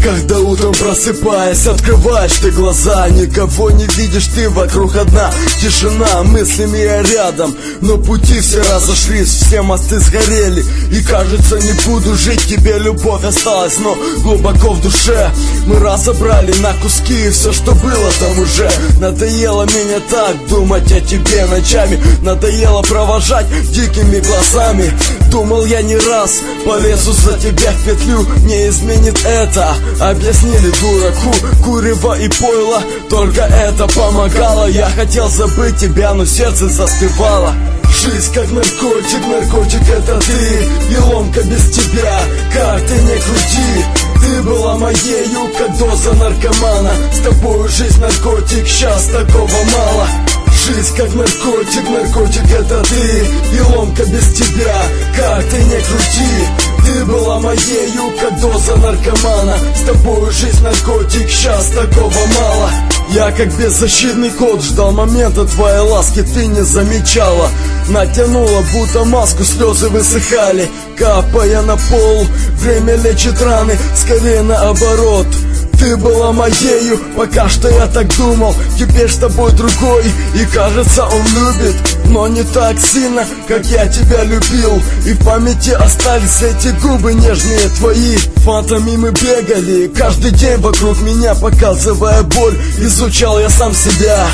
Когда утром просыпаясь, открываешь ты глаза, никого не видишь, ты вокруг одна тишина, мыслями я рядом, но пути все разошлись, все мосты сгорели. И кажется, не буду жить, тебе любовь осталась, но глубоко в душе мы разобрали на куски все, что было там уже. Надоело меня так думать о тебе ночами, надоело провожать дикими глазами. Думал я не раз, полезу за тебя в петлю, не изменит это. Объяснили дураку, курево и пойло, только это помогало. Я хотел забыть тебя, но сердце застывало. Жизнь как наркотик, наркотик это ты, и ломка без тебя, как ты не крути. Ты была моею, как доза наркомана, с тобою жизнь наркотик, сейчас такого мало. Жизнь как наркотик, наркотик это ты, и ломка без тебя, как ты не крути. Ты была моею, как доза наркомана, с тобою жизнь наркотик, сейчас такого мало. Я как беззащитный кот ждал момента твоей ласки, ты не замечала. Натянула будто маску, слезы высыхали, капая на пол. Время лечит раны, скорее наоборот. Ты была моею, пока что я так думал. Теперь с тобой другой, и кажется он любит, но не так сильно, как я тебя любил. И в памяти остались эти губы нежные твои. Фантами мы бегали каждый день вокруг меня, показывая боль. Изучал я сам себя.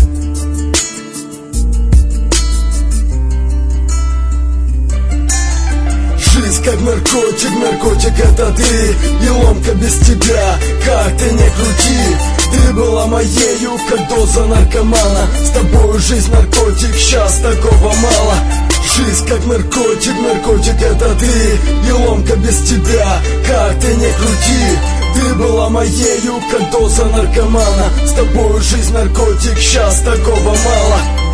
Жизнь как наркотик, наркотик это ты, и ломка без тебя, как ты не крути. Ты была моею, как доза наркомана, с тобою жизнь наркотик, сейчас такого мало. Жизнь как наркотик, наркотик это ты, и ломка без тебя, как ты не крути. Ты была моею, как доза наркомана, с тобою жизнь наркотик, сейчас такого мало.